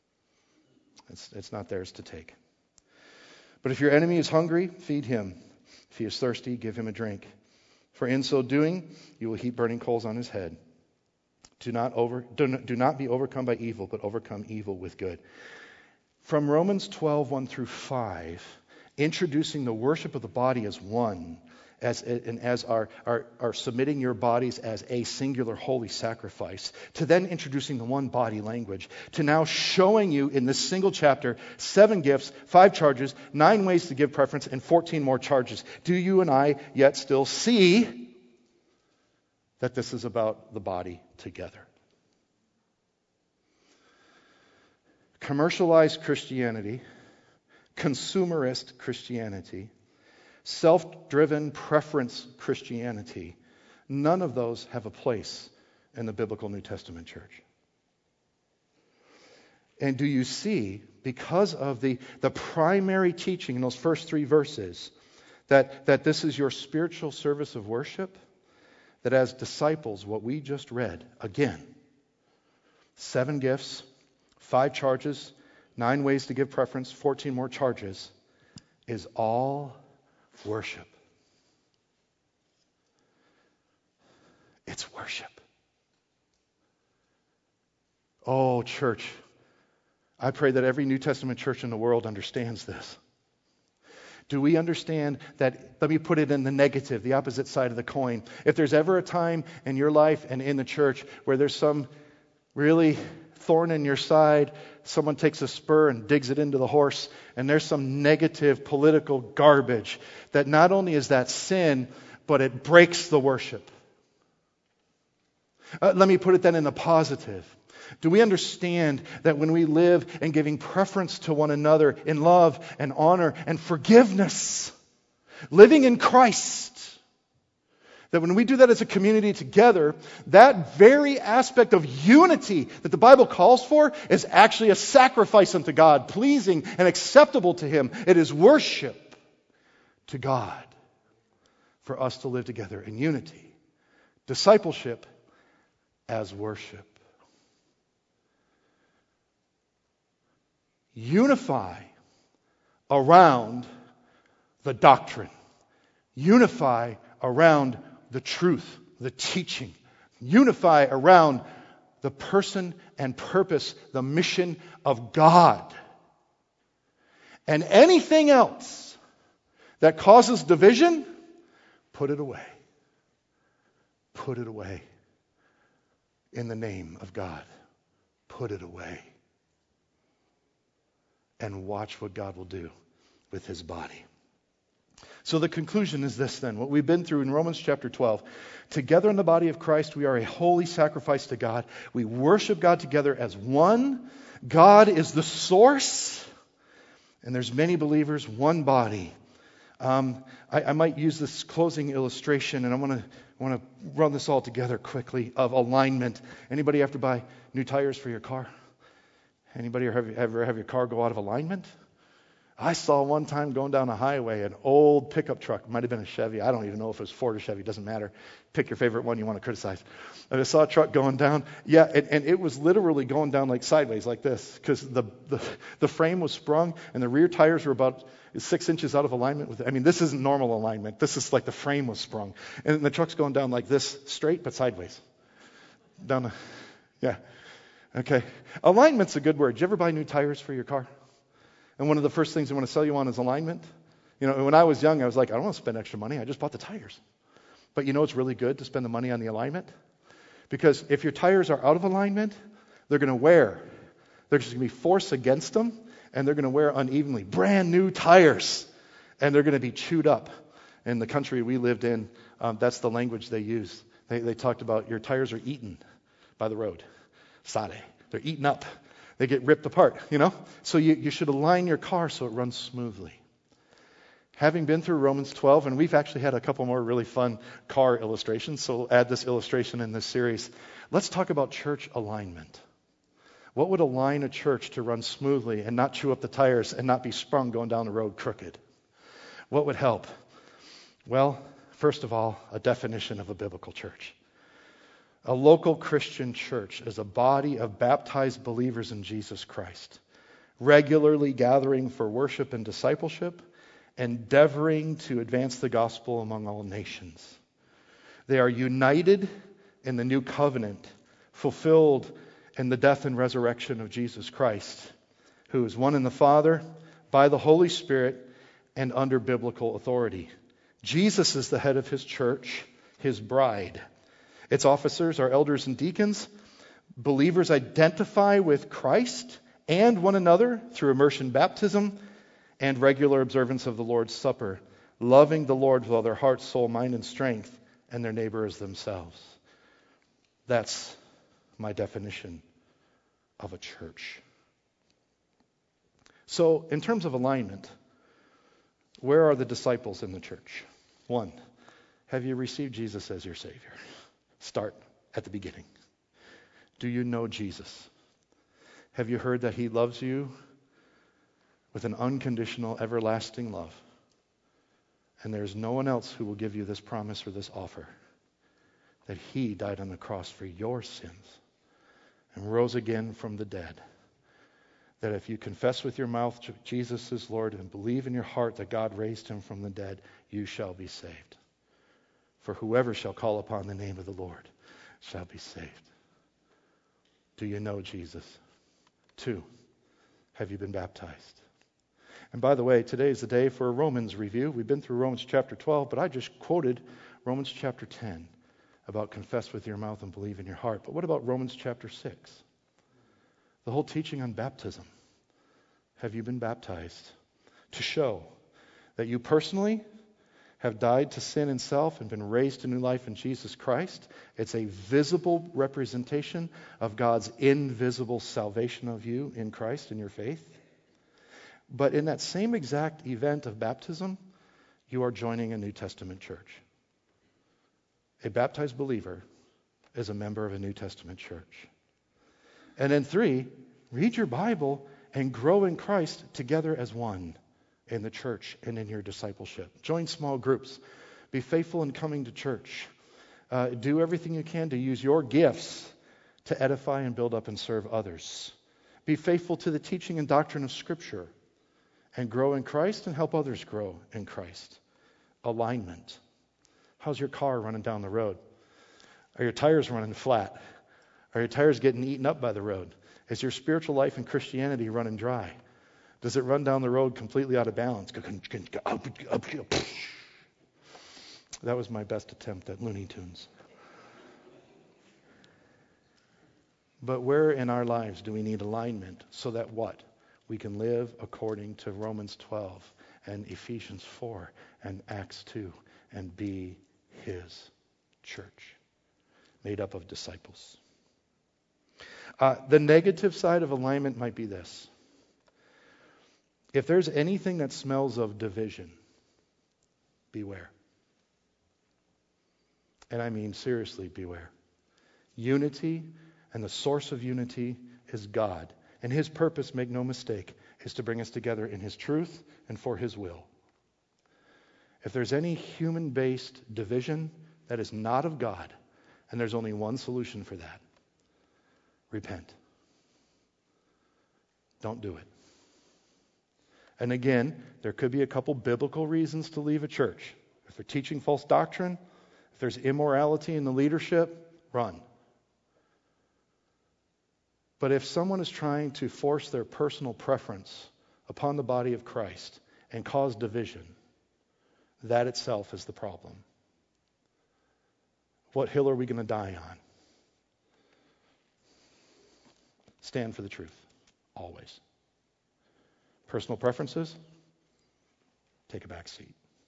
It's not theirs to take. But if your enemy is hungry, feed him. If he is thirsty, give him a drink. For in so doing, you will heap burning coals on his head. Do not be overcome by evil, but overcome evil with good. From Romans 12, 1 through 5, introducing the worship of the body as one, as our submitting your bodies as a singular holy sacrifice, to then introducing the one body language, to now showing you in this single chapter 7 gifts, 5 charges, 9 ways to give preference, and 14 more charges. Do you and I yet still see that this is about the body together? Commercialized Christianity, consumerist Christianity, self-driven preference Christianity, none of those have a place in the biblical New Testament church. And do you see, because of the primary teaching in those first 3 verses, that this is your spiritual service of worship, that as disciples, what we just read, again, 7 gifts, 5 charges, 9 ways to give preference, 14 more charges, is all worship. It's worship. Oh, church, I pray that every New Testament church in the world understands this. Do we understand that? Let me put it in the negative, the opposite side of the coin. If there's ever a time in your life and in the church where there's some really thorn in your side, someone takes a spur and digs it into the horse, and there's some negative political garbage, that not only is that sin, but it breaks the worship. Let me put it then in the positive. Do we understand that when we live in giving preference to one another in love and honor and forgiveness, living in Christ, that when we do that as a community together, that very aspect of unity that the Bible calls for is actually a sacrifice unto God, pleasing and acceptable to Him. It is worship to God for us to live together in unity. Discipleship as worship. Unify around the doctrine. Unify around the truth, the teaching. Unify around the person and purpose, the mission of God. And anything else that causes division, put it away. Put it away. In the name of God, put it away. And watch what God will do with his body. So the conclusion is this then, what we've been through in Romans chapter 12. Together in the body of Christ, we are a holy sacrifice to God. We worship God together as one. God is the source. And there's many believers, one body. I might use this closing illustration, and I want to run this all together quickly, of alignment. Anybody have to buy new tires for your car? Anybody ever have your car go out of alignment? I saw one time going down a highway, an old pickup truck. It might have been a Chevy. I don't even know if it was Ford or Chevy. It doesn't matter. Pick your favorite one you want to criticize. And I saw a truck going down. Yeah, and it was literally going down like sideways like this, because the frame was sprung and the rear tires were about 6 inches out of alignment with it. I mean, this isn't normal alignment. This is like the frame was sprung. And the truck's going down like this, straight but sideways. Yeah. Okay. Alignment's a good word. Did you ever buy new tires for your car? And one of the first things they want to sell you on is alignment. You know, when I was young, I was like, I don't want to spend extra money. I just bought the tires. But you know it's really good to spend the money on the alignment? Because if your tires are out of alignment, they're going to wear. There's going to be force against them, and they're going to wear unevenly. Brand new tires. And they're going to be chewed up. In the country we lived in, that's the language they used. They talked about your tires are eaten by the road. Sade. They're eaten up. They get ripped apart, you know? So you should align your car so it runs smoothly. Having been through Romans 12, and we've actually had a couple more really fun car illustrations, so we'll add this illustration in this series. Let's talk about church alignment. What would align a church to run smoothly and not chew up the tires and not be sprung going down the road crooked? What would help? Well, first of all, a definition of a biblical church. A local Christian church is a body of baptized believers in Jesus Christ, regularly gathering for worship and discipleship, endeavoring to advance the gospel among all nations. They are united in the new covenant, fulfilled in the death and resurrection of Jesus Christ, who is one in the Father, by the Holy Spirit, and under biblical authority. Jesus is the head of his church, his bride. Its officers are elders and deacons. Believers identify with Christ and one another through immersion baptism and regular observance of the Lord's Supper, loving the Lord with all their heart, soul, mind, and strength, and their neighbor as themselves. That's my definition of a church. So, in terms of alignment, where are the disciples in the church? 1, have you received Jesus as your Savior? Start at the beginning. Do you know Jesus? Have you heard that he loves you with an unconditional, everlasting love? And there's no one else who will give you this promise or this offer. That he died on the cross for your sins and rose again from the dead. That if you confess with your mouth Jesus is Lord and believe in your heart that God raised him from the dead, you shall be saved. For whoever shall call upon the name of the Lord shall be saved. Do you know Jesus? 2, have you been baptized? And by the way, today is the day for a Romans review. We've been through Romans chapter 12, but I just quoted Romans chapter 10 about confess with your mouth and believe in your heart. But what about Romans chapter 6? The whole teaching on baptism. Have you been baptized? To show that you personally have died to sin and self and been raised to new life in Jesus Christ. It's a visible representation of God's invisible salvation of you in Christ in your faith. But in that same exact event of baptism, you are joining a New Testament church. A baptized believer is a member of a New Testament church. And then 3, read your Bible and grow in Christ together as one in the church and in your discipleship. Join small groups. Be faithful in coming to church. Do everything you can to use your gifts to edify and build up and serve others. Be faithful to the teaching and doctrine of Scripture and grow in Christ and help others grow in Christ. Alignment. How's your car running down the road? Are your tires running flat? Are your tires getting eaten up by the road? Is your spiritual life in Christianity running dry? Does it run down the road completely out of balance? That was my best attempt at Looney Tunes. But where in our lives do we need alignment so that what? We can live according to Romans 12 and Ephesians 4 and Acts 2 and be his church, made up of disciples. The negative side of alignment might be this. If there's anything that smells of division, beware. And I mean seriously, beware. Unity and the source of unity is God. And his purpose, make no mistake, is to bring us together in his truth and for his will. If there's any human-based division that is not of God, and there's only one solution for that, repent. Don't do it. And again, there could be a couple biblical reasons to leave a church. If they're teaching false doctrine, if there's immorality in the leadership, run. But if someone is trying to force their personal preference upon the body of Christ and cause division, that itself is the problem. What hill are we going to die on? Stand for the truth, always. Personal preferences, take a back seat.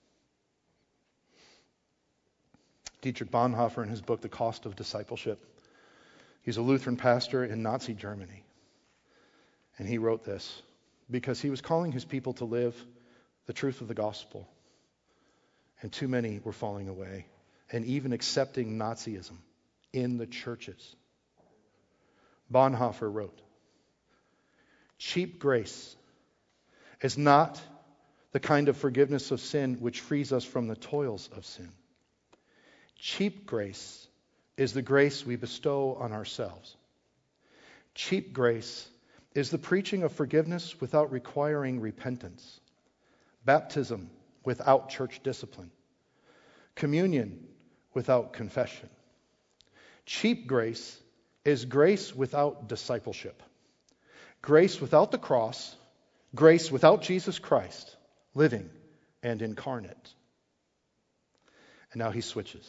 Dietrich Bonhoeffer, in his book, The Cost of Discipleship, he's a Lutheran pastor in Nazi Germany. And he wrote this because he was calling his people to live the truth of the gospel. And too many were falling away and even accepting Nazism in the churches. Bonhoeffer wrote, cheap grace is not the kind of forgiveness of sin which frees us from the toils of sin. Cheap grace is the grace we bestow on ourselves. Cheap grace is the preaching of forgiveness without requiring repentance, baptism without church discipline, communion without confession. Cheap grace is grace without discipleship, grace without the cross, grace without Jesus Christ, living and incarnate. And now he switches.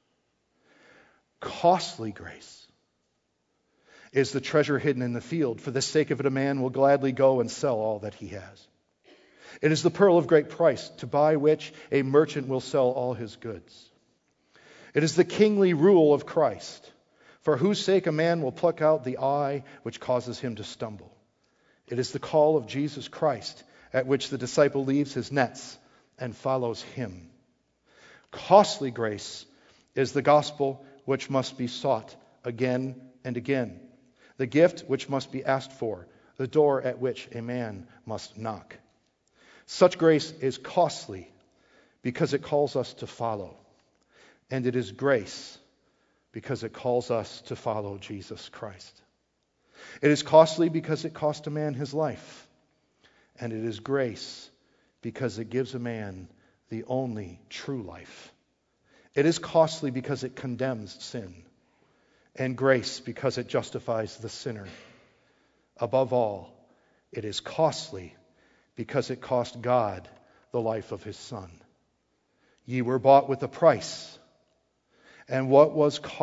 Costly grace is the treasure hidden in the field. For the sake of it, a man will gladly go and sell all that he has. It is the pearl of great price, to buy which a merchant will sell all his goods. It is the kingly rule of Christ, for whose sake a man will pluck out the eye which causes him to stumble. It is the call of Jesus Christ, at which the disciple leaves his nets and follows him. Costly grace is the gospel which must be sought again and again, the gift which must be asked for, the door at which a man must knock. Such grace is costly because it calls us to follow, and it is grace because it calls us to follow Jesus Christ. It is costly because it cost a man his life, and it is grace because it gives a man the only true life. It is costly because it condemns sin, and grace because it justifies the sinner. Above all, it is costly because it cost God the life of his Son. Ye were bought with a price, and what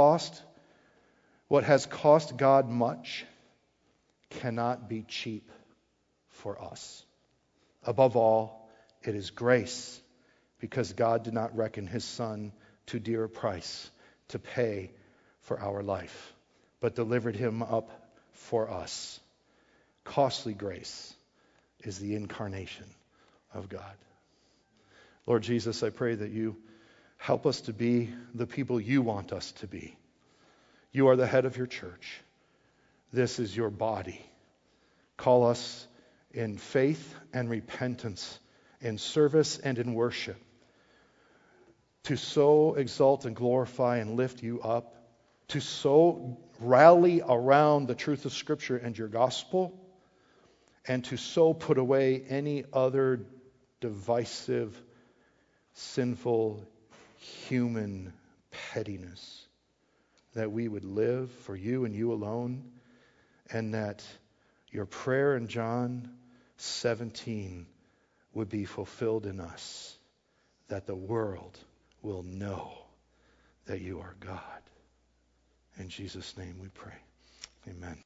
has cost God much cannot be cheap for us. Above all, it is grace because God did not reckon his Son too dear a price to pay for our life, but delivered him up for us. Costly grace is the incarnation of God. Lord Jesus, I pray that you help us to be the people you want us to be. You are the head of your church. This is your body. Call us in faith and repentance, in service and in worship, to so exalt and glorify and lift you up, to so rally around the truth of Scripture and your gospel, and to so put away any other divisive, sinful, human pettiness, that we would live for you and you alone, and that your prayer in John 17 would be fulfilled in us, that the world will know that you are God. In Jesus' name we pray. Amen.